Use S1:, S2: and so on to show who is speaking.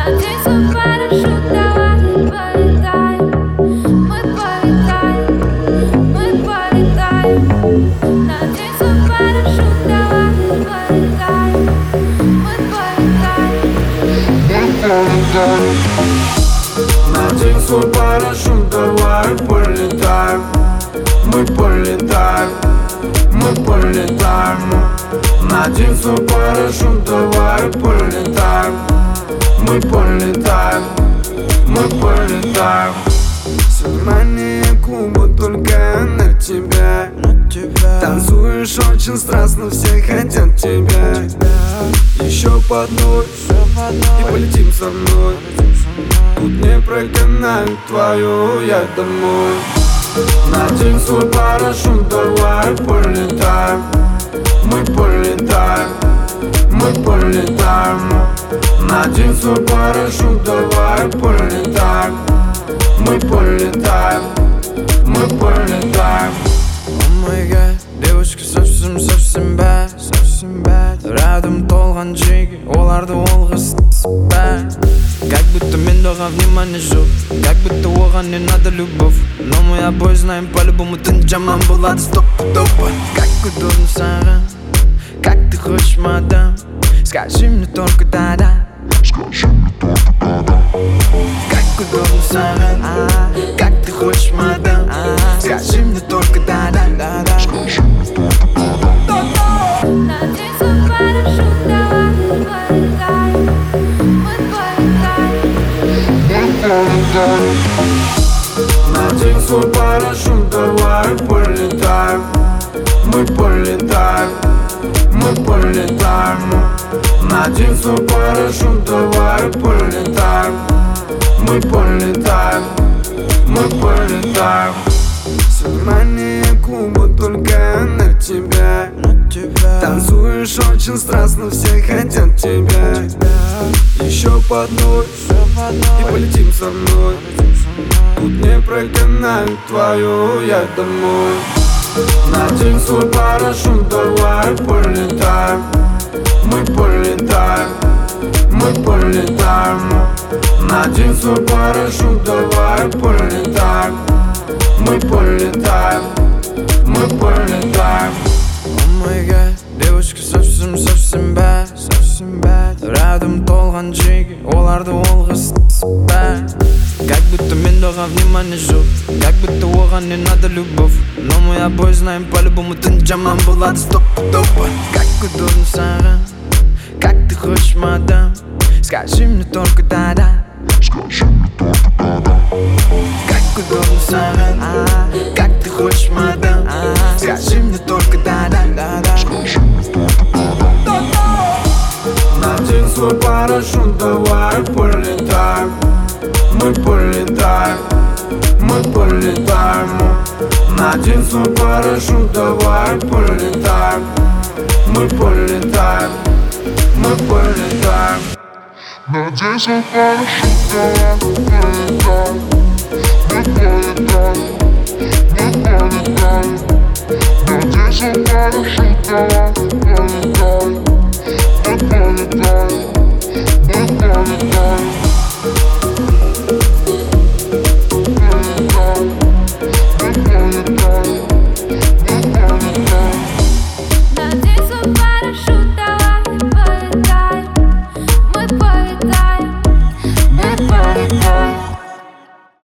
S1: Надень свой парашют, давай полетаем. Мы полетаем, мы полетаем. Надень свой парашют, давай полетаем. Мы полетаем, мы полетаем.
S2: Надень свой парашют, давай полетаем. Мы полетаем, мы полетаем. Надень свой парашют, давай полетаем. Мы полетаем, мы полетаем. Все внимание клуба только на тебя. Танцуешь очень страстно, все хотят тебя. Еще по одной и полетим со мной. Тут не прогоняют твою, я домой. Надень свой парашют, давай полетаем. Мы полетаем, мы полетаем. Надень свой парашют, давай полетаем. Мы полетаем, мы полетаем.
S3: О май гад, девушка совсем bad. Рядом толған жеги, оларды олғыз bad. Как будто мен доған внимание жоқ, как будто оған не надо любовь. Но мы обои знаем, по-любому түн жаман болады стопудово. Как удобно саған, как ты хочешь, мадам. Скажи мне только да-да. Как удобно саған, как ты хочешь, мадам. Скажи мне только да-да.
S1: Надень свой парашют, давай полетаем. Мы полетаем,
S2: Надень свой парашют, давай полетаем. Мы полетаем, мы полетаем. Надень свой парашют, давай полетаем. Мы полетаем, мы полетаем. Все внимание клуба только на тебя. Танцуешь очень страстно, все хотят тебя. Еще по одной и полетим со мной. Тут не прогоняют твою, я домой. Надень свой парашют, давай полетаем. Мы полетаем, мы полетаем. Надень свой парашют, давай полетаем. Мы полетаем, мы полетаем.
S3: О май гад, девушка совсем bad. Рядом толған жеги, оларды олғыз bad. Как будто мен доған внимание жоқ, как будто оған не надо любовь. Но мы обои знаем, по-любому түн жаман болады стопудово. Как удобно саған, как ты хочешь, мадам. Скажи мне только да-да. Как удобно саған, как ты хочешь, мадам. Скажи мне только да-да.
S2: Надень свой парашют, давай полетаем. Мы полетаем, мы полетаем. Надень свой парашют, давай полетаем. Мы полетаем, мы полетаем.
S4: Надень свой парашют, давай полетаем. Мы полетаем, мы полетаем. Надень свой парашют, давай полетаем. Мы полетаем, мы полетаем.